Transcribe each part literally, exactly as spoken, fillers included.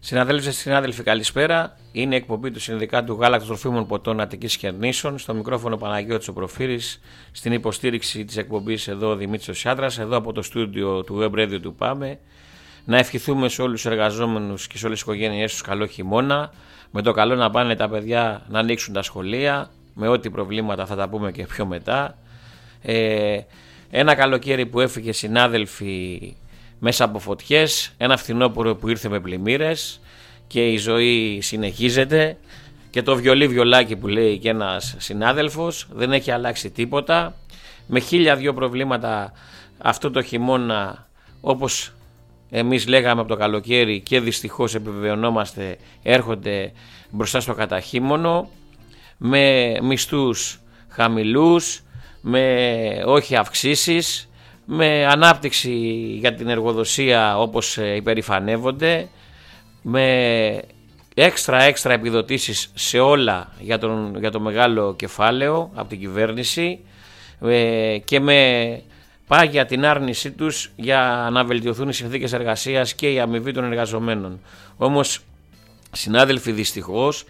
Συναδέλφοι, συνάδελφοι, καλησπέρα. Είναι η εκπομπή του Συνδικάτου Γάλακτος Τροφίμων Ποτών Αττικής Κερνήσεων. Στο μικρόφωνο Παναγιώτης ο Προφύρης. Στην υποστήριξη της εκπομπής εδώ Δημήτρης ο Σιάδρας. Εδώ από το στούντιο του Web Radio του Πάμε. Να ευχηθούμε σε όλους τους εργαζόμενους και σε όλες τις οικογένειές τους καλό χειμώνα. Με το καλό να πάνε τα παιδιά να ανοίξουν τα σχολεία. Με ό,τι προβλήματα θα τα πούμε και πιο μετά. Ε, ένα καλοκαίρι που έφυγε, συνάδελφοι, μέσα από φωτιές, ένα φθινόπωρο που ήρθε με πλημμύρες και η ζωή συνεχίζεται και το βιολί βιολάκι που λέει και ένας συνάδελφος, δεν έχει αλλάξει τίποτα, με χίλια δυο προβλήματα αυτό το χειμώνα, όπως εμείς λέγαμε από το καλοκαίρι και δυστυχώς επιβεβαιωνόμαστε, έρχονται μπροστά στο καταχείμωνο, με μισθούς χαμηλούς, με όχι αυξήσεις, με ανάπτυξη για την εργοδοσία όπως υπερηφανεύονται, με έξτρα έξτρα επιδοτήσεις σε όλα για, τον, για το μεγάλο κεφάλαιο από την κυβέρνηση και με πάγια την άρνησή τους για να βελτιωθούν οι συνθήκες εργασίας και η αμοιβή των εργαζομένων. Όμως, συνάδελφοι, δυστυχώς,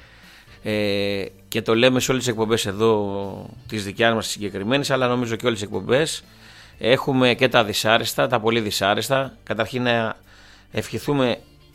ε, και το λέμε σε όλες τις εκπομπές εδώ τις δικιάς μας συγκεκριμένες, αλλά νομίζω και όλες τις εκπομπές, έχουμε και τα δυσάρεστα, τα πολύ δυσάρεστα. Καταρχήν να ευχηθούμε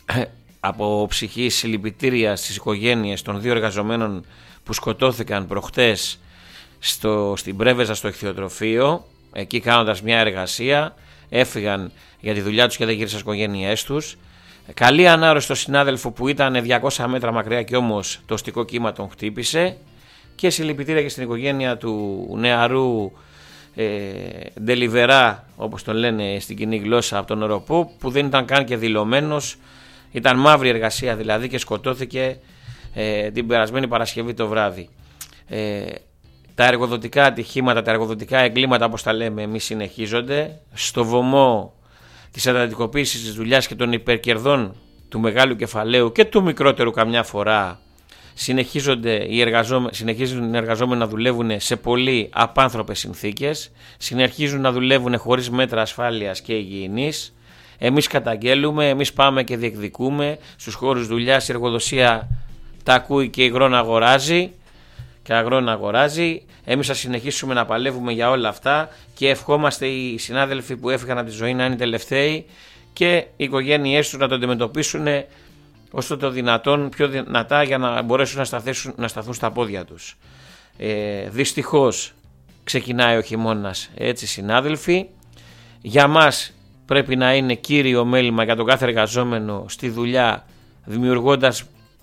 από ψυχή συλληπιτήρια στις οικογένειες των δύο εργαζομένων που σκοτώθηκαν προχτές στο, στην Πρέβεζα στο ηχθειοτροφείο, εκεί κάνοντας μια εργασία, έφυγαν για τη δουλειά τους και δεν γύρισαν στις οικογένειές τους. Καλή ανάρρωστο συνάδελφο που ήταν διακόσια μέτρα μακριά και όμως το οστικό κύμα τον χτύπησε, και συλληπιτήρια και στην οικογένεια του νεαρού ε, Ντελιβερά, όπως τον λένε στην κοινή γλώσσα, από τον Οροπό, που δεν ήταν καν και δηλωμένος, ήταν μαύρη εργασία δηλαδή, και σκοτώθηκε ε, την περασμένη Παρασκευή το βράδυ. Ε, τα εργοδοτικά ατυχήματα, τα εργοδοτικά εγκλήματα, όπως τα λέμε εμείς, συνεχίζονται στο βωμό της εντατικοποίησης της δουλειάς και των υπερκερδών του μεγάλου κεφαλαίου και του μικρότερου καμιά φορά. Συνεχίζονται οι εργαζόμενοι, συνεχίζουν οι εργαζόμενοι να δουλεύουν σε πολύ απάνθρωπες συνθήκες, συνεχίζουν να δουλεύουν χωρίς μέτρα ασφάλειας και υγιεινής. Εμείς καταγγέλουμε, εμείς πάμε και διεκδικούμε στους χώρους δουλειάς. Η εργοδοσία τα ακούει και υγρό να αγοράζει και αγρό να αγοράζει. Εμείς θα συνεχίσουμε να παλεύουμε για όλα αυτά και ευχόμαστε οι συνάδελφοι που έφυγαν από τη ζωή να είναι τελευταίοι και οι οικογένειές τους να το αντιμετωπίσουν όσο το δυνατόν πιο δυνατά για να μπορέσουν να, σταθέσουν, να σταθούν στα πόδια τους. Ε, δυστυχώς ξεκινάει ο χειμώνας, έτσι συνάδελφοι. Για μας πρέπει να είναι κύριο μέλημα για τον κάθε εργαζόμενο στη δουλειά, δημιουργώντας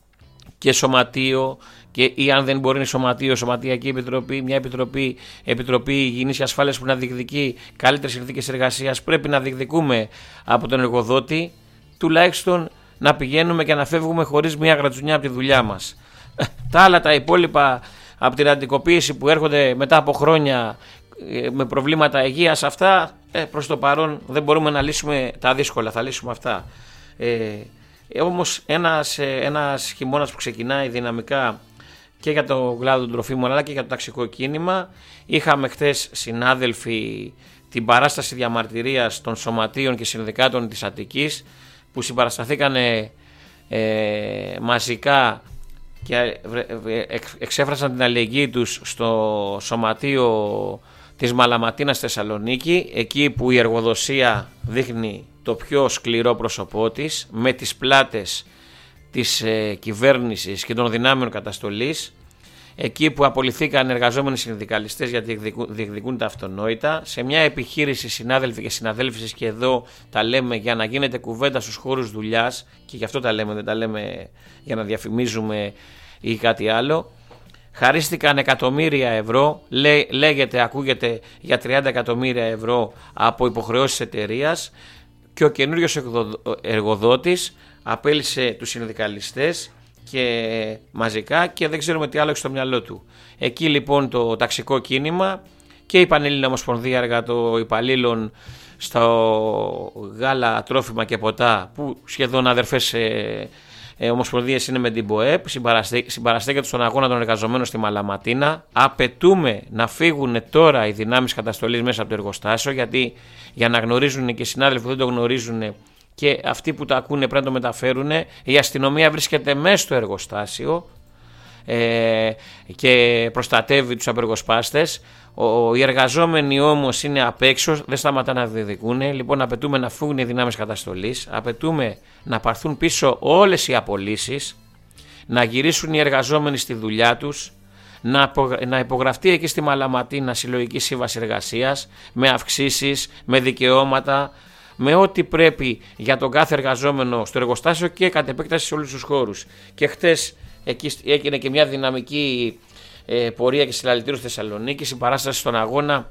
και σωματείο, και ή αν δεν μπορεί να είναι σωματείο, σωματιακή επιτροπή, μια επιτροπή, επιτροπή υγιεινής και ασφάλειας που να διεκδικεί καλύτερες συνθήκες εργασίας. Πρέπει να διεκδικούμε από τον εργοδότη τουλάχιστον να πηγαίνουμε και να φεύγουμε χωρίς μια γρατζουνιά από τη δουλειά μας. Τα άλλα, τα υπόλοιπα από την αντικοποίηση που έρχονται μετά από χρόνια με προβλήματα υγείας, αυτά ε, προς το παρόν δεν μπορούμε να λύσουμε τα δύσκολα, θα λύσουμε αυτά. Ε, όμως ένας, ένας χειμώνας που ξεκινάει δυναμικά και για το κλάδο των τροφίμων αλλά και για το ταξικό κίνημα. Είχαμε χτες, συνάδελφοι, την παράσταση διαμαρτυρίας των σωματείων και συνδικάτων της Αττικής, που συμπαρασταθήκαν ε, μαζικά και εξέφρασαν την αλληλεγγύη τους στο σωματείο της Μαλαματίνας Θεσσαλονίκη, εκεί που η εργοδοσία δείχνει το πιο σκληρό πρόσωπό της, με τις πλάτες της ε, κυβέρνησης και των δυνάμεων καταστολής, εκεί που απολυθήκαν εργαζόμενοι συνδικαλιστές γιατί διεκδικούν, διεκδικούν τα αυτονόητα, σε μια επιχείρηση, συνάδελφοι και συναδέλφισες, και εδώ τα λέμε για να γίνεται κουβέντα στους χώρους δουλειάς, και γι' αυτό τα λέμε, δεν τα λέμε για να διαφημίζουμε ή κάτι άλλο. Χαρίστηκαν εκατομμύρια ευρώ, λέ, λέγεται, ακούγεται για τριάντα εκατομμύρια ευρώ από υποχρεώσεις εταιρείας, και ο καινούριος εργοδότης απέλυσε τους συνδικαλιστές και μαζικά, και δεν ξέρουμε τι άλλο έχει στο μυαλό του. Εκεί λοιπόν το ταξικό κίνημα και η Πανελλήνια Ομοσπονδία Εργατοϊπαλλήλων στο γάλα, τρόφιμα και ποτά, που σχεδόν αδερφές ε, ε, ομοσπονδίες είναι με την ΠΟΕΠ, συμπαραστέκεται στον αγώνα των εργαζομένων στη Μαλαματίνα. Απαιτούμε να φύγουν τώρα οι δυνάμεις καταστολής μέσα από το εργοστάσιο, γιατί για να γνωρίζουν και οι συνάδελφοι που δεν το γνωρίζουν, και αυτοί που τα ακούνε πρέπει να το μεταφέρουν. Η αστυνομία βρίσκεται μέσα στο εργοστάσιο ε, και προστατεύει τους απεργοσπάστες. Ο, οι εργαζόμενοι όμως είναι απ' έξω, δεν σταματά να διεκδικούν. Λοιπόν, απαιτούμε να φύγουν οι δυνάμεις καταστολής, απαιτούμε να πάρθουν πίσω όλες οι απολύσεις, να γυρίσουν οι εργαζόμενοι στη δουλειά τους, να, να υπογραφτεί εκεί στη Μαλαματίνα συλλογική σύμβαση εργασίας, με αυξήσεις, με δικαιώματα, με ό,τι πρέπει για τον κάθε εργαζόμενο στο εργοστάσιο και κατ' επέκταση σε όλους τους χώρους. Και χτες εκεί έγινε και μια δυναμική ε, πορεία και συλλαλητήριο στη Θεσσαλονίκη, η παράσταση στον αγώνα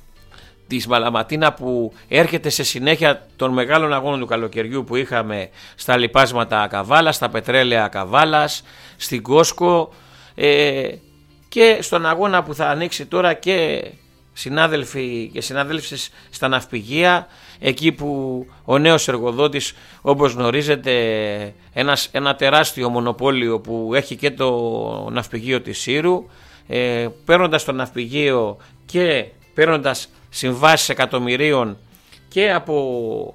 της Μαλαματίνα που έρχεται σε συνέχεια των μεγάλων αγώνων του καλοκαιριού που είχαμε στα λιπάσματα Καβάλας, στα πετρέλαια Καβάλας, στην Κόσκο ε, και στον αγώνα που θα ανοίξει τώρα και συνάδελφοι και συνάδελφες στα ναυπηγεία, εκεί που ο νέος εργοδότης, όπως γνωρίζετε, ένας, ένα τεράστιο μονοπόλιο που έχει και το ναυπηγείο της Σύρου, ε, παίρνοντας το ναυπηγείο και παίρνοντας συμβάσεις εκατομμυρίων και από,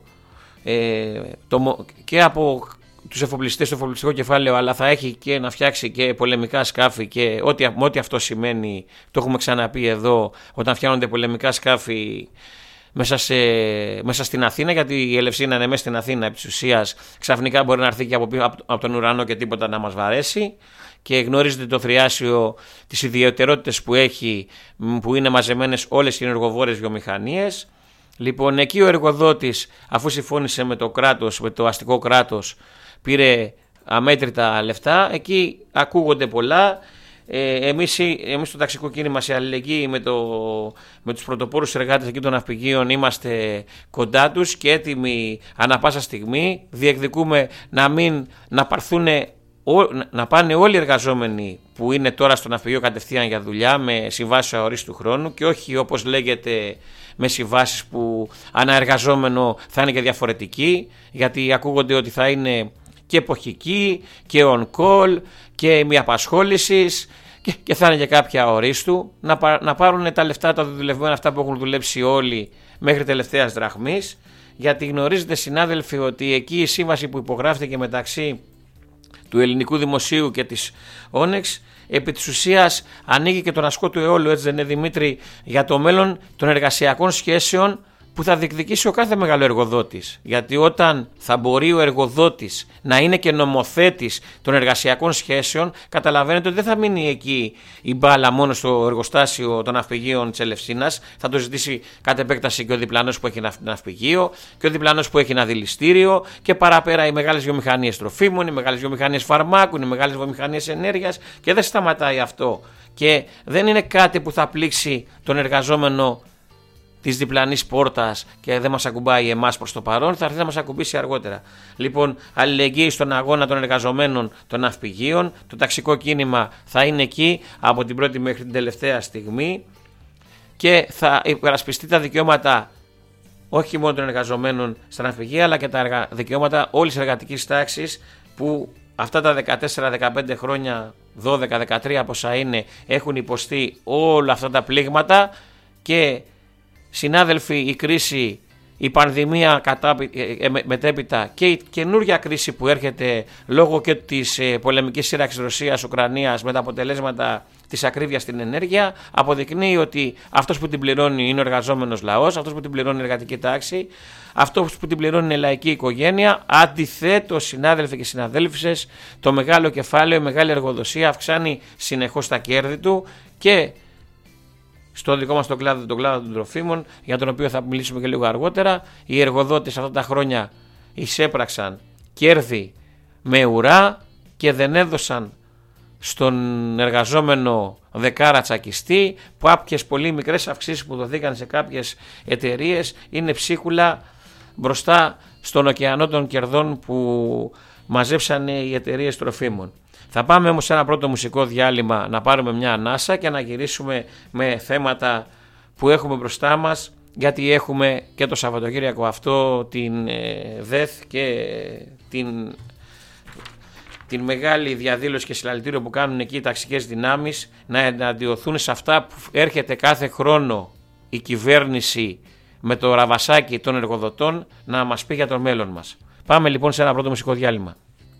ε, το, και από τους εφοπλιστές στο εφοπλιστικό κεφάλαιο, αλλά θα έχει και να φτιάξει και πολεμικά σκάφη και ό,τι, ό,τι αυτό σημαίνει, το έχουμε ξαναπεί εδώ, όταν φτιάχνονται πολεμικά σκάφη μέσα, σε, μέσα στην Αθήνα, γιατί η Ελευσίνα είναι μέσα στην Αθήνα επί της ουσίας, ξαφνικά μπορεί να έρθει και από, από, από τον ουρανό και τίποτα να μας βαρέσει. Και γνωρίζετε το Θριάσιο, τις ιδιαιτερότητες που έχει, που είναι μαζεμένες όλες οι ενεργοβόρες βιομηχανίες. Λοιπόν, εκεί ο εργοδότης, αφού συμφώνησε με το κράτος, με το αστικό κράτος, πήρε αμέτρητα λεφτά. Εκεί ακούγονται πολλά. Ε, εμείς, εμείς στο ταξικό κίνημα, σε αλληλεγγύη με, το, με τους πρωτοπόρους εργάτες εκεί των ναυπηγείων, είμαστε κοντά τους και έτοιμοι ανά πάσα στιγμή. Διεκδικούμε να μην να πάρθουν, να πάνε όλοι οι εργαζόμενοι που είναι τώρα στο ναυπηγείο κατευθείαν για δουλειά με συμβάσεις αορίστου χρόνου και όχι όπως λέγεται με συμβάσεις που αναεργαζόμενο θα είναι και διαφορετική, γιατί ακούγονται ότι θα είναι και εποχική και on call και μη απασχόλησης και, και θα είναι και κάποια αορίστου, να, να πάρουν τα λεφτά τα δουλευμένα, αυτά που έχουν δουλέψει όλοι μέχρι τελευταίας δραχμής, γιατί γνωρίζετε συνάδελφοι ότι εκεί η σύμβαση που υπογράφηκε μεταξύ του ελληνικού δημοσίου και της Όνεξ επί της ουσίας ανοίγει και τον ασκό του αιώλου, έτσι δεν είναι Δημήτρη, για το μέλλον των εργασιακών σχέσεων που θα διεκδικήσει ο κάθε μεγάλο εργοδότης. Γιατί όταν θα μπορεί ο εργοδότης να είναι και νομοθέτης των εργασιακών σχέσεων, καταλαβαίνετε ότι δεν θα μείνει εκεί η μπάλα μόνο στο εργοστάσιο των ναυπηγείων της Ελευσίνας. Θα το ζητήσει κατ' επέκταση και ο διπλανός που έχει ένα ναυπηγείο και ο διπλανός που έχει ένα δηληστήριο και παραπέρα οι μεγάλες βιομηχανίες τροφίμων, οι μεγάλες βιομηχανίες φαρμάκων, οι μεγάλες βιομηχανίες ενέργειας, και δεν σταματάει αυτό. Και δεν είναι κάτι που θα πλήξει τον εργαζόμενο της διπλανής πόρτας και δεν μας ακουμπάει εμάς προς το παρόν, θα έρθει να μας ακουμπήσει αργότερα. Λοιπόν, αλληλεγγύη στον αγώνα των εργαζομένων των ναυπηγείων. Το ταξικό κίνημα θα είναι εκεί από την πρώτη μέχρι την τελευταία στιγμή και θα υπερασπιστεί τα δικαιώματα όχι μόνο των εργαζομένων στα ναυπηγεία, αλλά και τα δικαιώματα όλης της εργατικής τάξης που αυτά τα δεκατέσσερα δεκαπέντε χρόνια, δώδεκα δεκατρία πόσα είναι, έχουν υποστεί όλα αυτά τα πλήγματα. Και συνάδελφοι, η κρίση, η πανδημία κατά, ε, με, μετέπειτα και η καινούργια κρίση που έρχεται λόγω και της ε, πολεμικής σύραξης Ρωσίας-Ουκρανίας με τα αποτελέσματα της ακρίβειας στην ενέργεια, αποδεικνύει ότι αυτός που την πληρώνει είναι ο εργαζόμενος λαός, αυτός που την πληρώνει η εργατική τάξη, αυτός που την πληρώνει είναι η λαϊκή οικογένεια. Αντιθέτως, συνάδελφοι και συναδέλφισες, το μεγάλο κεφάλαιο, η μεγάλη εργοδοσία αυξάνει συνεχώς τα κέρδη του και στο δικό μας τον κλάδο, τον κλάδο των τροφίμων, για τον οποίο θα μιλήσουμε και λίγο αργότερα, οι εργοδότες αυτά τα χρόνια εισέπραξαν κέρδη με ουρά και δεν έδωσαν στον εργαζόμενο δεκάρα τσακιστή, που κάποιες πολύ μικρές αυξήσεις που δοθήκαν σε κάποιες εταιρείες είναι ψίχουλα μπροστά στον ωκεανό των κερδών που μαζέψανε οι εταιρείες τροφίμων. Θα πάμε όμως σε ένα πρώτο μουσικό διάλειμμα να πάρουμε μια ανάσα και να γυρίσουμε με θέματα που έχουμε μπροστά μας, γιατί έχουμε και το Σαββατοκύριακο αυτό την ε, ΔΕΘ και την, την μεγάλη διαδήλωση και συλλαλητήριο που κάνουν εκεί οι ταξικές δυνάμεις, να εναντιωθούν σε αυτά που έρχεται κάθε χρόνο η κυβέρνηση με το ραβασάκι των εργοδοτών να μας πει για το μέλλον μας. Πάμε λοιπόν σε ένα πρώτο μουσικό διάλειμμα.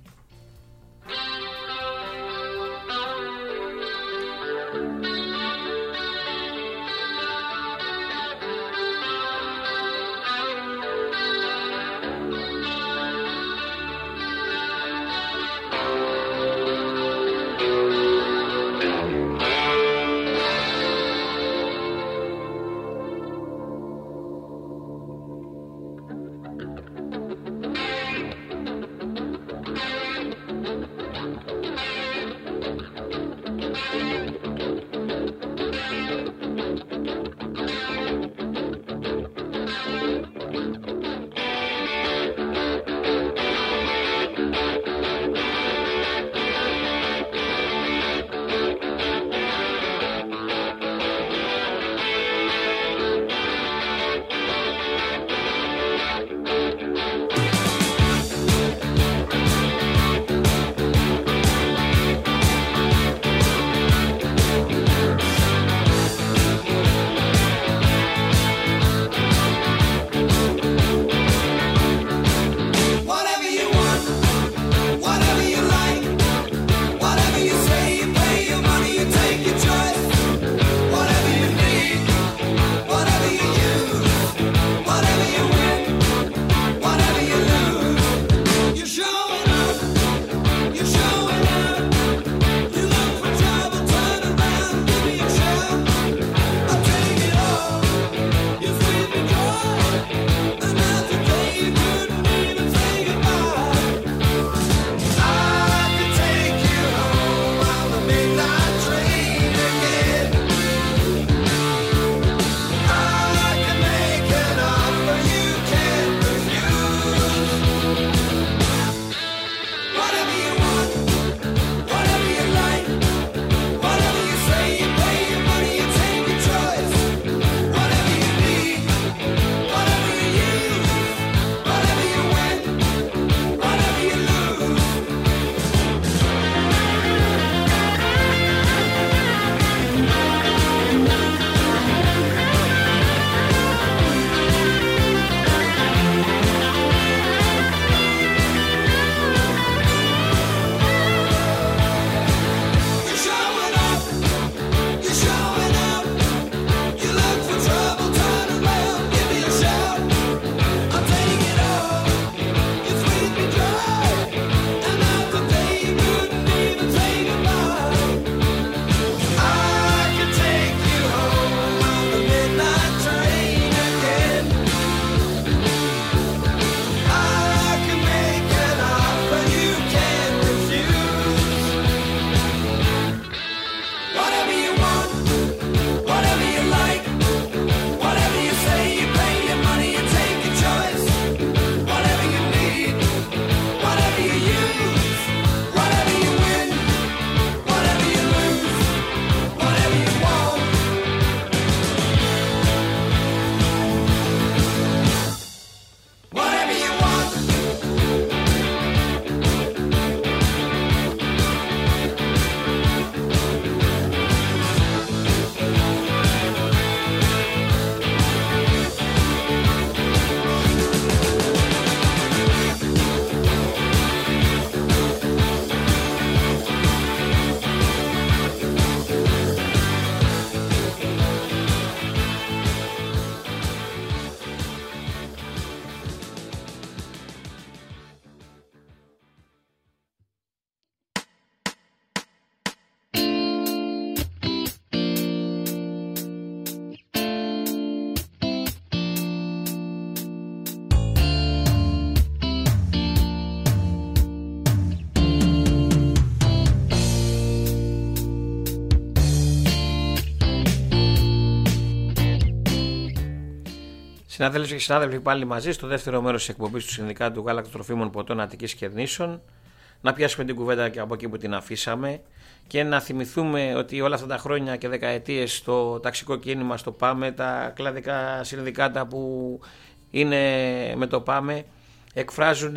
Συνάδελφοι και συνάδελφοι, πάλι μαζί στο δεύτερο μέρος της εκπομπής του Συνδικάτου Γάλακτος Τροφίμων Ποτών Αττικής Κερνήσεων. Να πιάσουμε την κουβέντα και από εκεί που την αφήσαμε και να θυμηθούμε ότι όλα αυτά τα χρόνια και δεκαετίες το ταξικό κίνημα στο ΠΑΜΕ, τα κλαδικά συνδικάτα που είναι με το ΠΑΜΕ, εκφράζουν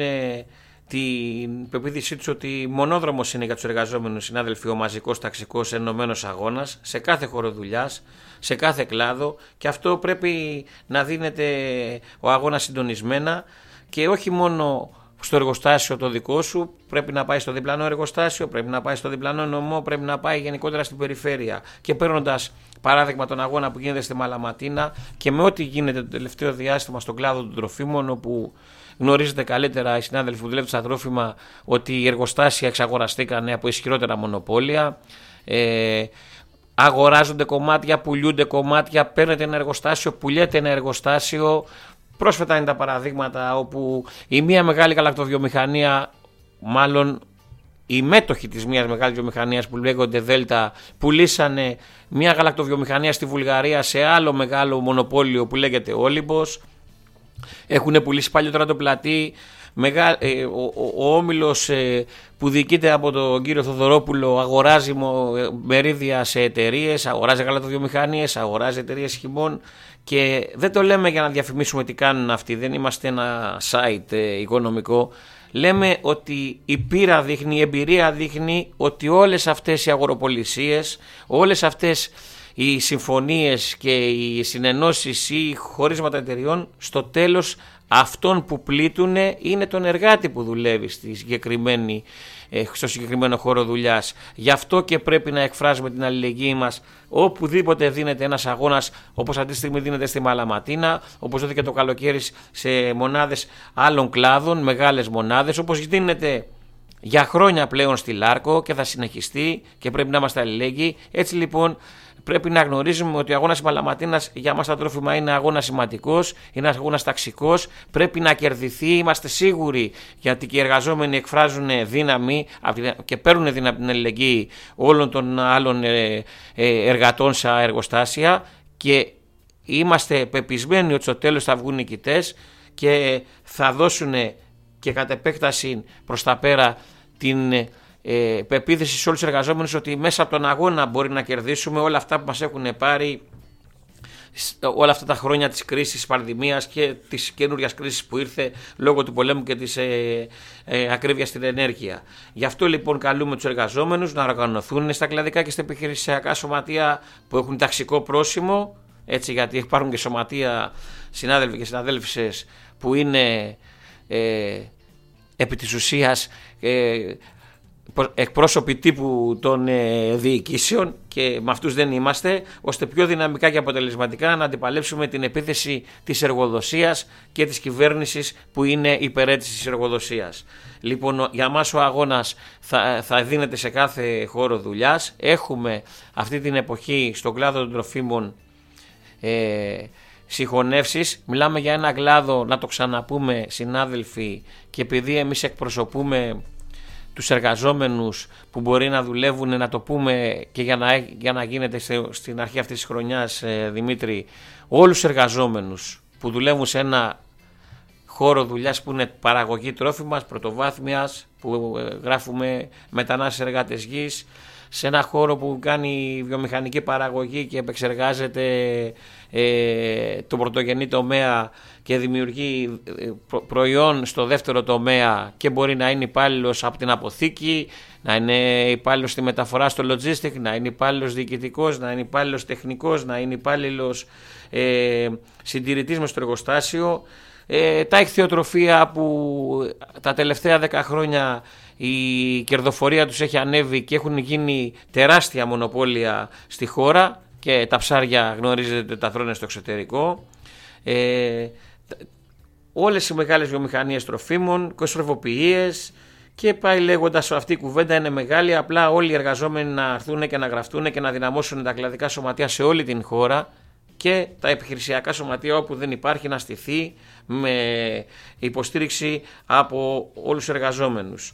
την πεποίθησή τους ότι μονόδρομος είναι για τους εργαζόμενους, συνάδελφοι, ο μαζικός ταξικός ενωμένος αγώνας σε κάθε χώρο δουλειάς, σε κάθε κλάδο, και αυτό πρέπει να δίνεται ο αγώνας συντονισμένα και όχι μόνο στο εργοστάσιο το δικό σου, πρέπει να πάει στο διπλανό εργοστάσιο, πρέπει να πάει στο διπλανό νομό, πρέπει να πάει γενικότερα στην περιφέρεια. Και παίρνοντας παράδειγμα τον αγώνα που γίνεται στη Μαλαματίνα και με ό,τι γίνεται το τελευταίο διάστημα στον κλάδο των τροφίμων, όπου γνωρίζετε καλύτερα οι συνάδελφοι που δουλεύουν στα τρόφιμα ότι οι εργοστάσια εξαγοραστήκαν από ισχυρότερα μονοπόλια. Ε, αγοράζονται κομμάτια, πουλιούνται κομμάτια, παίρνετε ένα εργοστάσιο, πουλιέται ένα εργοστάσιο. Πρόσφατα είναι τα παραδείγματα όπου η μία μεγάλη γαλακτοβιομηχανία, μάλλον οι μέτοχοι της μίας μεγάλης βιομηχανίας που λέγονται Δέλτα, πουλήσανε μια γαλακτοβιομηχανία στη Βουλγαρία σε άλλο μεγάλο μονοπόλιο που λέγεται Όλυμπος. Έχουν πουλήσει παλιότερα το πλατή. Μεγά, ε, ο, ο, ο όμιλος ε, που διοικείται από τον κύριο Θοδωρόπουλο αγοράζει μερίδια σε εταιρείες, αγοράζει γαλακτοβιομηχανίες, αγοράζει εταιρείες χυμών. Και δεν το λέμε για να διαφημίσουμε τι κάνουν αυτοί, δεν είμαστε ένα site ε, οικονομικό. Λέμε ότι η πείρα δείχνει, η εμπειρία δείχνει ότι όλες αυτές οι αγοροπολισίες, όλες αυτές οι συμφωνίες και οι συνενώσεις ή χωρίσματα εταιριών, στο τέλος αυτόν που πλήττουν είναι τον εργάτη που δουλεύει στη συγκεκριμένη, στο συγκεκριμένο χώρο δουλειάς. Γι' αυτό και πρέπει να εκφράζουμε την αλληλεγγύη μας οπουδήποτε δίνεται ένας αγώνας, όπως αυτή τη στιγμή δίνεται στη Μαλαματίνα, όπως δόθηκε το καλοκαίρι σε μονάδες άλλων κλάδων, μεγάλες μονάδες, όπως δίνεται για χρόνια πλέον στη Λάρκο και θα συνεχιστεί και πρέπει να είμαστε αλληλέγγυοι. Έτσι λοιπόν πρέπει να γνωρίζουμε ότι ο αγώνας Μαλαματίνας για μας τα τρόφιμα είναι αγώνας σημαντικός, είναι ένας αγώνας ταξικός, πρέπει να κερδιθεί, είμαστε σίγουροι, γιατί και οι εργαζόμενοι εκφράζουν δύναμη και παίρνουν δύναμη από την αλληλεγγύη όλων των άλλων εργατών σε εργοστάσια και είμαστε πεπισμένοι ότι στο τέλος θα βγουν νικητές και θα δώσουν και κατ' επέκταση προς τα πέρα την ε, πεποίθηση σε όλους τους εργαζόμενους ότι μέσα από τον αγώνα μπορεί να κερδίσουμε όλα αυτά που μας έχουν πάρει όλα αυτά τα χρόνια της κρίσης, της πανδημίας και της καινούριας κρίσης που ήρθε λόγω του πολέμου και της ε, ε, ακρίβειας στην ενέργεια. Γι' αυτό λοιπόν καλούμε τους εργαζόμενους να οργανωθούν στα κλαδικά και στα επιχειρησιακά σωματεία που έχουν ταξικό πρόσημο, έτσι, γιατί υπάρχουν και σωματεία συνάδελφοι και συναδέλφισες που είναι ε, επί της ουσίας ε, εκπρόσωποι τύπου των ε, διοικήσεων και με αυτούς δεν είμαστε, ώστε πιο δυναμικά και αποτελεσματικά να αντιπαλέψουμε την επίθεση της εργοδοσίας και της κυβέρνησης που είναι υπερέτηση της εργοδοσίας. Λοιπόν, για μας ο αγώνας θα, θα δίνεται σε κάθε χώρο δουλειάς. Έχουμε αυτή την εποχή στον κλάδο των τροφίμων ε, συγχωνεύσεις. Μιλάμε για ένα κλάδο, να το ξαναπούμε συνάδελφοι, και επειδή εμείς εκπροσωπούμε τους εργαζόμενους που μπορεί να δουλεύουν, να το πούμε και για να, για να γίνεται στην αρχή αυτής της χρονιάς, ε, Δημήτρη, όλους τους εργαζόμενους που δουλεύουν σε ένα χώρο δουλειάς που είναι παραγωγή τρόφιμας πρωτοβάθμιας, που ε, γράφουμε μετανάστες εργάτες γης, σε ένα χώρο που κάνει βιομηχανική παραγωγή και επεξεργάζεται ε, το πρωτογενή τομέα και δημιουργεί προϊόν στο δεύτερο τομέα και μπορεί να είναι υπάλληλος από την αποθήκη, να είναι υπάλληλος στη μεταφορά στο logistic, να είναι υπάλληλος διοικητικός, να είναι υπάλληλος τεχνικός, να είναι υπάλληλος ε, συντηρητής μες στο εργοστάσιο. Ε, τα ηχθειοτροφία που τα τελευταία δέκα χρόνια η κερδοφορία τους έχει ανέβει και έχουν γίνει τεράστια μονοπόλια στη χώρα και τα ψάρια γνωρίζετε τα τρώνε στο εξωτερικό. Ε, όλες οι μεγάλες βιομηχανίες τροφίμων, κοσφρεβοποιίες και πάει λέγοντας, αυτή η κουβέντα είναι μεγάλη, απλά όλοι οι εργαζόμενοι να έρθουν και να γραφτούν και να δυναμώσουν τα κλαδικά σωματεία σε όλη την χώρα και τα επιχειρησιακά σωματεία όπου δεν υπάρχει να στηθεί με υποστήριξη από όλους τους εργαζόμενους.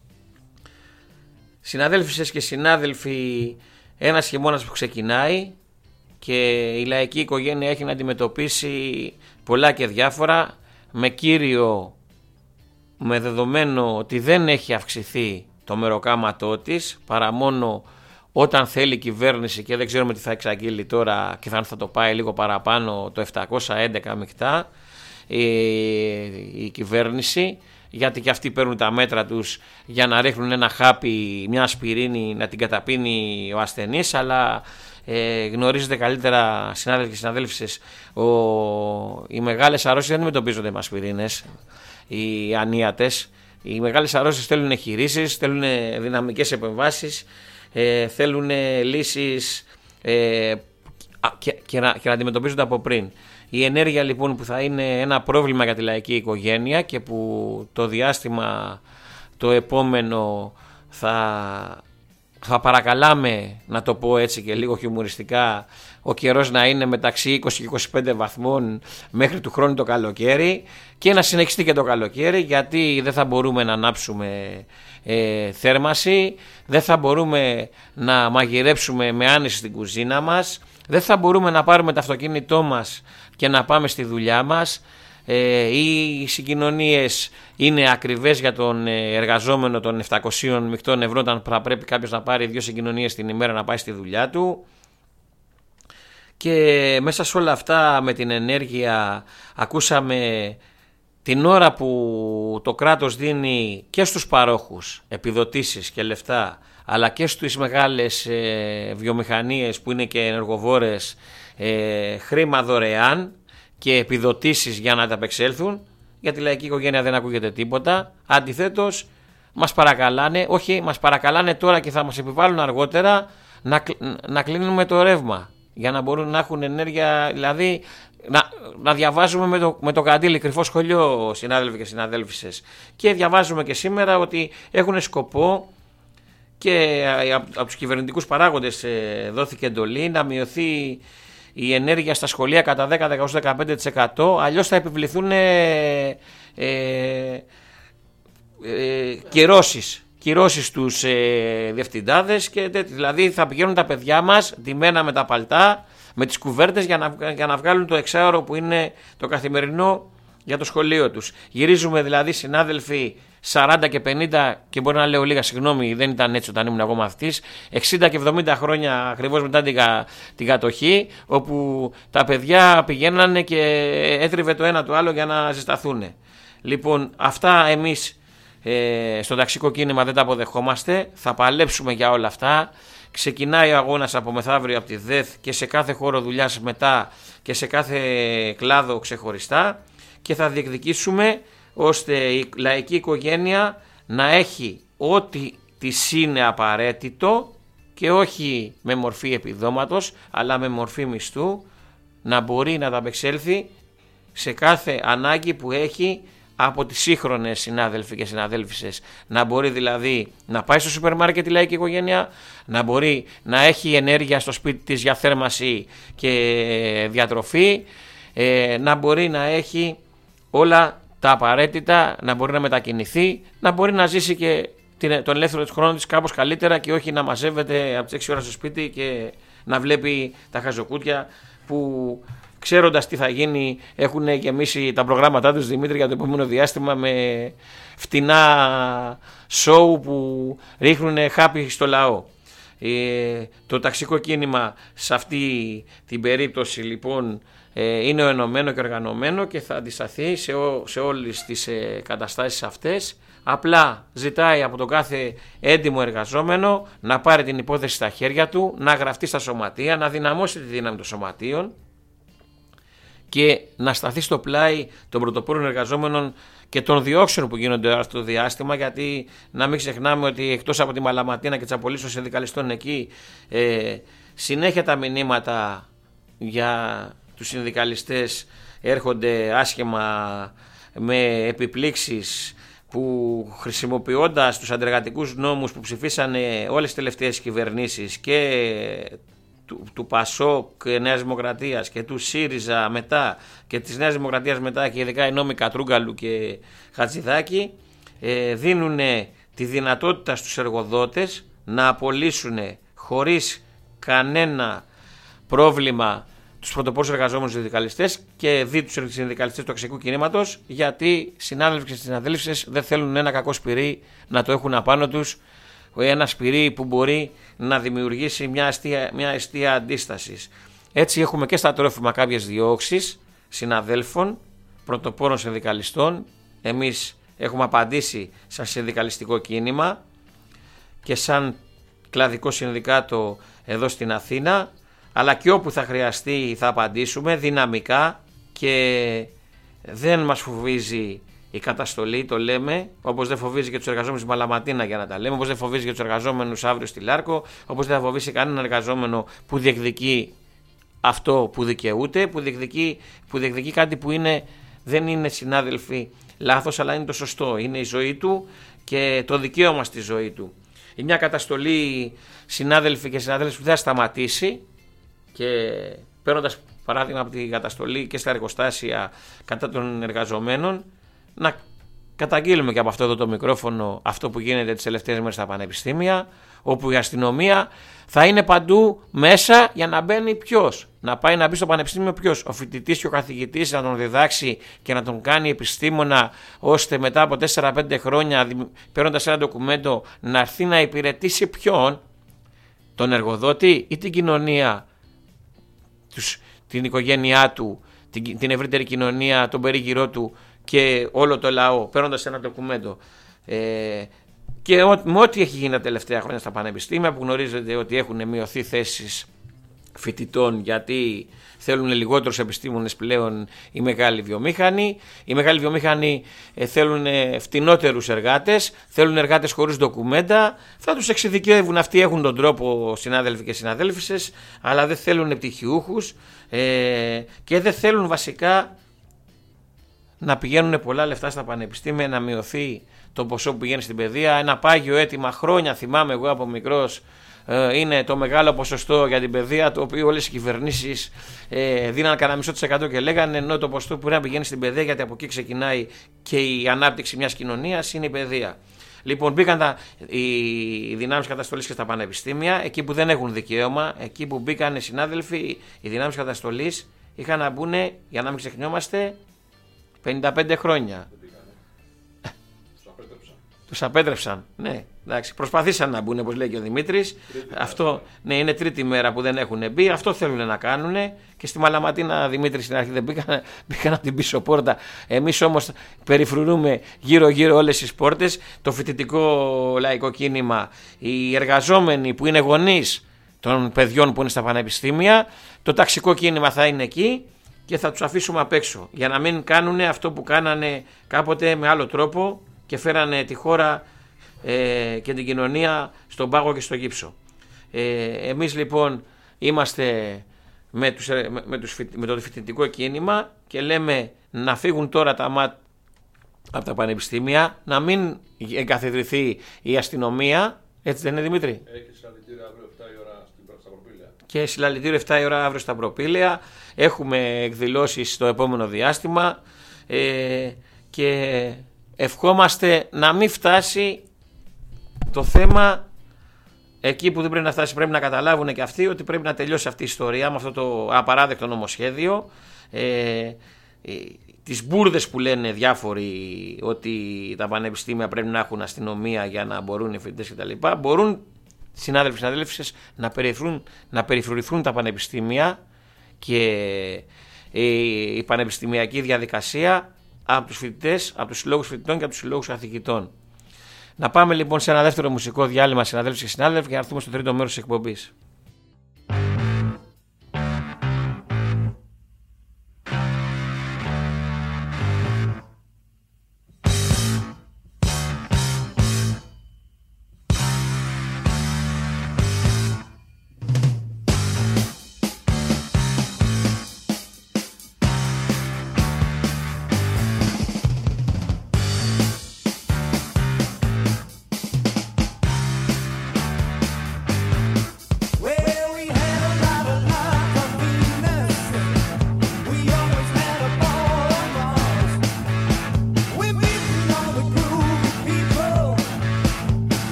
Συναδέλφισες και συνάδελφοι, ένας χειμώνας που ξεκινάει και η λαϊκή οικογένεια έχει να αντιμετωπίσει πολλά και διάφορα, με κύριο, με δεδομένο ότι δεν έχει αυξηθεί το μεροκάματό της, παρά μόνο όταν θέλει η κυβέρνηση, και δεν ξέρουμε τι θα εξαγγείλει τώρα και θα, θα το πάει λίγο παραπάνω, το επτακόσια έντεκα μεικτά η, η κυβέρνηση, γιατί και αυτοί παίρνουν τα μέτρα τους για να ρίχνουν ένα χάπι, μια ασπιρίνη να την καταπίνει ο ασθενής, αλλά ε, γνωρίζετε καλύτερα συνάδελφοι και συναδέλφισες, οι μεγάλες αρρώστιες δεν αντιμετωπίζονται με ασπιρίνες. οι ανίατες. Οι μεγάλες αρρώστιες θέλουν εγχειρήσεις, θέλουν δυναμικές επεμβάσεις, ε, θέλουν λύσεις ε, και, και, να, και να αντιμετωπίζονται από πριν. Η ενέργεια λοιπόν που θα είναι ένα πρόβλημα για τη λαϊκή οικογένεια και που το διάστημα το επόμενο θα, θα παρακαλάμε, να το πω έτσι και λίγο χιουμοριστικά, ο καιρός να είναι μεταξύ είκοσι και είκοσι πέντε βαθμών μέχρι του χρόνου το καλοκαίρι και να συνεχιστεί και το καλοκαίρι, γιατί δεν θα μπορούμε να ανάψουμε ε, θέρμαση, δεν θα μπορούμε να μαγειρέψουμε με άνεση στην κουζίνα μας, δεν θα μπορούμε να πάρουμε το αυτοκίνητό μας και να πάμε στη δουλειά μας. Ε, οι συγκοινωνίες είναι ακριβές για τον εργαζόμενο των επτακόσιων μεικτών ευρώ, όταν θα πρέπει κάποιος να πάρει δύο συγκοινωνίες την ημέρα να πάει στη δουλειά του. Και μέσα σε όλα αυτά με την ενέργεια ακούσαμε την ώρα που το κράτος δίνει και στους παρόχους επιδοτήσεις και λεφτά, αλλά και στις μεγάλες ε, βιομηχανίες που είναι και ενεργοβόρες ε, χρήμα δωρεάν και επιδοτήσεις για να ανταπεξέλθουν. Για τη λαϊκή οικογένεια δεν ακούγεται τίποτα. Αντιθέτως μας παρακαλάνε, όχι μας παρακαλάνε τώρα και θα μας επιβάλλουν αργότερα να, να κλείνουμε το ρεύμα για να μπορούν να έχουν ενέργεια, δηλαδή να, να διαβάζουμε με το, με το καντήλι κρυφό σχολείο, συνάδελφοι και συναδέλφισες. Και διαβάζουμε και σήμερα ότι έχουν σκοπό και από, από τους κυβερνητικούς παράγοντες ε, δόθηκε εντολή να μειωθεί η ενέργεια στα σχολεία κατά δέκα με δεκαπέντε τοις εκατό, αλλιώς θα επιβληθούν ε, ε, ε, κυρώσεις. Κυρώσεις στους ε, διευθυντάδες και τέτοι. Δηλαδή θα πηγαίνουν τα παιδιά μας ντυμένα με τα παλτά, με τις κουβέρτες για να, για να βγάλουν το εξάωρο που είναι το καθημερινό για το σχολείο τους. Γυρίζουμε δηλαδή, συνάδελφοι, σαράντα και πενήντα, και μπορεί να λέω λίγα συγγνώμη, δεν ήταν έτσι όταν ήμουν εγώ μαθητής, εξήντα και εβδομήντα χρόνια ακριβώς μετά την, την κατοχή, όπου τα παιδιά πηγαίνανε και έτριβε το ένα το άλλο για να ζεσταθούν. Λοιπόν, αυτά εμείς ε, στο ταξικό κίνημα δεν τα αποδεχόμαστε, θα παλέψουμε για όλα αυτά. Ξεκινάει ο αγώνας από μεθαύριο από τη ΔΕΘ και σε κάθε χώρο δουλειάς μετά και σε κάθε κλάδο ξεχωριστά, και θα διεκδικήσουμε ώστε η λαϊκή οικογένεια να έχει ό,τι της είναι απαραίτητο και όχι με μορφή επιδόματος αλλά με μορφή μισθού, να μπορεί να ανταπεξέλθει σε κάθε ανάγκη που έχει από τις σύγχρονες συνάδελφοι και συναδέλφισες. Να μπορεί δηλαδή να πάει στο σούπερ μάρκετ η λαϊκή οικογένεια, να μπορεί να έχει ενέργεια στο σπίτι της για θέρμαση και διατροφή, να μπορεί να έχει όλα τα απαραίτητα, να μπορεί να μετακινηθεί, να μπορεί να ζήσει και τον ελεύθερο της χρόνο της κάπως καλύτερα και όχι να μαζεύεται από τις έξι ώρες στο σπίτι και να βλέπει τα χαζοκούτια που, ξέροντας τι θα γίνει, έχουν γεμίσει τα προγράμματά τους, Δημήτρη, για το επόμενο διάστημα με φτηνά σοου που ρίχνουν χάπι στο λαό. Ε, το ταξικό κίνημα σε αυτή την περίπτωση λοιπόν ε, είναι ενωμένο και οργανωμένο και θα αντισταθεί σε, ό, σε όλες τις ε, καταστάσεις αυτές. Απλά ζητάει από τον κάθε έντιμο εργαζόμενο να πάρει την υπόθεση στα χέρια του, να γραφτεί στα σωματεία, να δυναμώσει τη δύναμη των σωματείων και να σταθεί στο πλάι των πρωτοπόρων εργαζόμενων και των διώξεων που γίνονται αυτό το διάστημα, γιατί να μην ξεχνάμε ότι εκτός από τη Μαλαματίνα και τις απολύσεις των συνδικαλιστών εκεί, ε, συνέχεια τα μηνύματα για τους συνδικαλιστές έρχονται άσχημα με επιπλήξεις που, χρησιμοποιώντας τους αντεργατικούς νόμους που ψηφίσανε όλες τις τελευταίες κυβερνήσεις και του, του ΠΑΣΟΚ και Νέας Δημοκρατίας και του ΣΥΡΙΖΑ μετά και της Νέας Δημοκρατίας μετά, και ειδικά οι νόμοι Κατρούγκαλου και Χατζηδάκη, ε, δίνουν τη δυνατότητα στους εργοδότες να απολύσουν χωρίς κανένα πρόβλημα τους πρωτοπόρους εργαζόμενους συνδικαλιστές και δι' τους συνδικαλιστές του ταξικού κινήματος, γιατί συνάδελφοι και συναδέλφισες δεν θέλουν ένα κακό σπυρί να το έχουν απάνω τους, ένα σπυρί που μπορεί να δημιουργήσει μια αιστεία, μια αιστεία αντίστασης. Έτσι έχουμε και στα τρόφιμα κάποιες διώξεις συναδέλφων, πρωτοπόρων συνδικαλιστών. Εμείς έχουμε απαντήσει σαν συνδικαλιστικό κίνημα και σαν κλαδικό συνδικάτο εδώ στην Αθήνα, αλλά και όπου θα χρειαστεί θα απαντήσουμε δυναμικά και δεν μας φοβίζει η καταστολή, το λέμε, όπως δεν φοβίζει και τους εργαζόμενους στη Μαλαματίνα για να τα λέμε, όπως δεν φοβίζει και τους εργαζόμενους αύριο στη Λάρκο, όπως δεν θα φοβήσει κανέναν εργαζόμενο που διεκδικεί αυτό που δικαιούται, που διεκδικεί, που διεκδικεί κάτι που είναι, δεν είναι, συνάδελφοι, λάθος, αλλά είναι το σωστό. Είναι η ζωή του και το δικαίωμα στη ζωή του. Είναι μια καταστολή, συνάδελφοι και συναδέλφοι, που δεν θα σταματήσει, και παίρνοντας παράδειγμα από την καταστολή και στα εργοστάσια κατά των εργαζομένων, να καταγγείλουμε και από αυτό εδώ το μικρόφωνο αυτό που γίνεται τις τελευταίες μέρες στα πανεπιστήμια, όπου η αστυνομία θα είναι παντού μέσα για να μπαίνει ποιος, να πάει να μπει στο πανεπιστήμιο ποιος, ο φοιτητής και ο καθηγητής, να τον διδάξει και να τον κάνει επιστήμονα, ώστε μετά από τέσσερα πέντε χρόνια, παίρνοντας ένα ντοκουμέντο, να έρθει να υπηρετήσει ποιον, τον εργοδότη ή την κοινωνία, τους, την οικογένειά του, την, την ευρύτερη κοινωνία, τον περίγυρό του και όλο το λαό, παίρνοντας ένα ντοκουμέντο. Ε, και ό, με ό,τι έχει γίνει τα τελευταία χρόνια στα πανεπιστήμια, που γνωρίζετε ότι έχουν μειωθεί θέσεις φοιτητών γιατί θέλουν λιγότερους επιστήμονες πλέον οι μεγάλοι βιομήχανοι. Οι μεγάλοι βιομήχανοι ε, θέλουν φτηνότερους εργάτες, θέλουν εργάτες χωρίς ντοκουμέντα. Θα τους εξειδικεύουν, αυτοί έχουν τον τρόπο, συνάδελφοι και συναδέλφισες, αλλά δεν θέλουν πτυχιούχους ε, και δεν θέλουν βασικά να πηγαίνουν πολλά λεφτά στα πανεπιστήμια, να μειωθεί το ποσό που πηγαίνει στην παιδεία. Ένα πάγιο αίτημα χρόνια, θυμάμαι εγώ από μικρός, είναι το μεγάλο ποσοστό για την παιδεία, το οποίο όλες οι κυβερνήσεις ε, δίναν κανένα μισό της εκατό και λέγανε, ενώ το ποσοστό που πρέπει να πηγαίνει στην παιδεία, γιατί από εκεί ξεκινάει και η ανάπτυξη μιας κοινωνίας, είναι η παιδεία. Λοιπόν, μπήκαν τα, οι δυνάμεις καταστολής και στα πανεπιστήμια, εκεί που δεν έχουν δικαίωμα, εκεί που μπήκαν οι συνάδελφοι, οι δυνάμεις καταστολής είχαν να μπουν, για να μην ξεχνιόμαστε, πενήντα πέντε χρόνια. Τους απέτρεψαν, ναι, εντάξει. Προσπαθήσαν να μπουν, όπως λέει και ο Δημήτρης. Αυτό, ναι, είναι τρίτη μέρα που δεν έχουν μπει. Αυτό θέλουν να κάνουν. Και στη Μαλαματίνα, Δημήτρη, στην αρχή δεν μπήκαν, μπήκαν από την πίσω πόρτα. Εμείς όμως περιφρουρούμε γύρω-γύρω όλες τις πόρτες. Το φοιτητικό λαϊκό κίνημα, οι εργαζόμενοι που είναι γονείς των παιδιών που είναι στα πανεπιστήμια, το ταξικό κίνημα θα είναι εκεί και θα τους αφήσουμε απ' έξω. Για να μην κάνουν αυτό που κάνανε κάποτε με άλλο τρόπο και φέρανε τη χώρα ε, και την κοινωνία στον πάγο και στο γύψο. Ε, εμείς λοιπόν είμαστε με, τους, με, με, τους, με το φοιτητικό κίνημα και λέμε να φύγουν τώρα τα ΜΑΤ από τα πανεπιστήμια, να μην εγκαθιδρυθεί η αστυνομία, έτσι δεν είναι, Δημήτρη? Έχει συλλαλητήριο αύριο εφτά η ώρα στα Προπήλαια. Και συλλαλητήριο εφτά η ώρα αύριο στα Προπήλαια. Έχουμε εκδηλώσεις στο επόμενο διάστημα ε, και ευχόμαστε να μην φτάσει το θέμα εκεί που δεν πρέπει να φτάσει. Πρέπει να καταλάβουν και αυτοί ότι πρέπει να τελειώσει αυτή η ιστορία με αυτό το απαράδεκτο νομοσχέδιο. Ε, τις μπουρδες που λένε διάφοροι ότι τα πανεπιστήμια πρέπει να έχουν αστυνομία για να μπορούν οι φοιτητές κτλ. Μπορούν, συνάδελφοι συναδέλφισες, να, να περιφρουρηθούν τα πανεπιστήμια και η πανεπιστημιακή διαδικασία από τους φοιτητές, από τους συλλόγους φοιτητών και από τους συλλόγους καθηγητών. Να πάμε λοιπόν σε ένα δεύτερο μουσικό διάλειμμα, συναδέλφοι και συνάδελφοι, και να έρθουμε στο τρίτο μέρος της εκπομπής.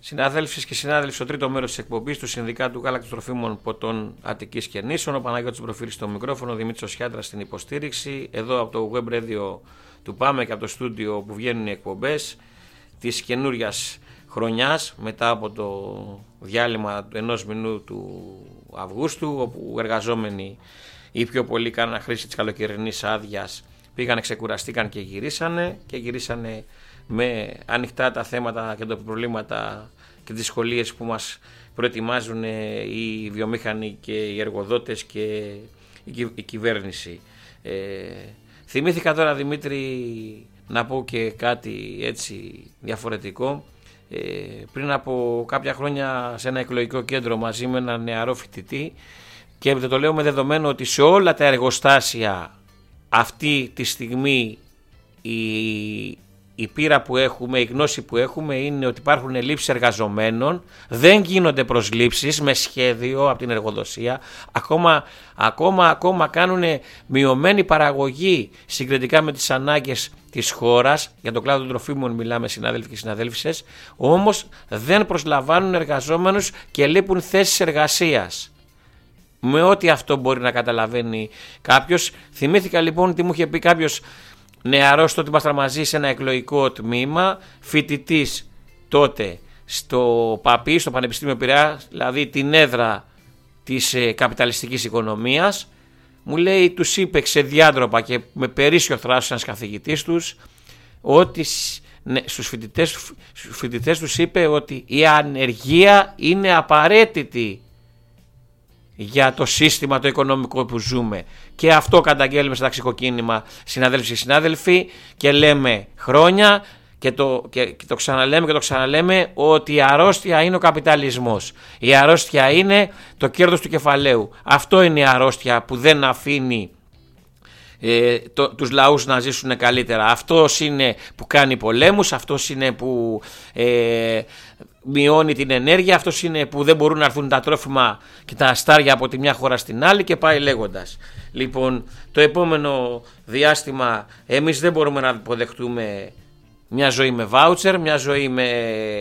Συναδέλφοι και συνάδελφοι, στο τρίτο μέρος της εκπομπής του Συνδικάτου Γάλακτος Τροφίμων Ποτών Αττικής Κερνήσεων, ο Παναγιώτης Προφίλης στο μικρόφωνο, ο Δημήτρης Σιάντρας στην υποστήριξη. Εδώ από το web radio του ΠΑΜΕ και από το στούντιο που βγαίνουν οι εκπομπές της καινούριας χρονιάς, μετά από το διάλειμμα ενός μηνού του Αυγούστου, όπου εργαζόμενοι ή πιο πολλοί κάναν χρήση της καλοκαιρινής άδειας, πήγανε, ξεκουραστήκαν και γυρίσανε και γυρίσανε με ανοιχτά τα θέματα και τα προβλήματα και τις δυσκολίες που μας προετοιμάζουν οι βιομήχανοι και οι εργοδότες και η κυβέρνηση. Ε, θυμήθηκα τώρα, Δημήτρη, να πω και κάτι έτσι διαφορετικό. Ε, πριν από κάποια χρόνια σε ένα εκλογικό κέντρο μαζί με ένα νεαρό φοιτητή, και το λέω με δεδομένο ότι σε όλα τα εργοστάσια αυτή τη στιγμή η Η πείρα που έχουμε, η γνώση που έχουμε είναι ότι υπάρχουν ελλείψεις εργαζομένων, δεν γίνονται προσλήψεις με σχέδιο από την εργοδοσία, ακόμα, ακόμα, ακόμα κάνουν μειωμένη παραγωγή συγκριτικά με τις ανάγκες της χώρας, για τον κλάδο των τροφίμων μιλάμε συνάδελφοι και συναδέλφισες, όμως δεν προσλαμβάνουν εργαζόμενους και λείπουν θέσεις εργασίας. Με ό,τι αυτό μπορεί να καταλαβαίνει κάποιος. Θυμήθηκα λοιπόν τι μου είχε πει κάποιος νεαρός τότε, ήμασταν μαζί σε ένα εκλογικό τμήμα, φοιτητής τότε στο ΠΑΠΗ, στο Πανεπιστήμιο Πειραιά, δηλαδή την έδρα της ε, καπιταλιστικής οικονομίας. Μου λέει, τους είπε ξεδιάντροπα και με περίσσιο θράσος ένας καθηγητής τους, ότι ναι, στους φοιτητές, στους φοιτητές τους είπε ότι η ανεργία είναι απαραίτητη για το σύστημα το οικονομικό που ζούμε. Και αυτό καταγγέλνουμε στο ταξικό κίνημα, συναδέλφοι και συνάδελφοι, και λέμε χρόνια και το, και, και το ξαναλέμε και το ξαναλέμε ότι η αρρώστια είναι ο καπιταλισμός. Η αρρώστια είναι το κέρδος του κεφαλαίου. Αυτό είναι η αρρώστια που δεν αφήνει ε, το, τους λαούς να ζήσουν καλύτερα. Αυτός είναι που κάνει πολέμους, αυτός είναι που ε, μειώνει την ενέργεια, αυτός είναι που δεν μπορούν να έρθουν τα τρόφιμα και τα αστάρια από τη μια χώρα στην άλλη, και πάει λέγοντας. Λοιπόν, το επόμενο διάστημα εμείς δεν μπορούμε να αποδεχτούμε μια ζωή με βάουτσερ, μια ζωή με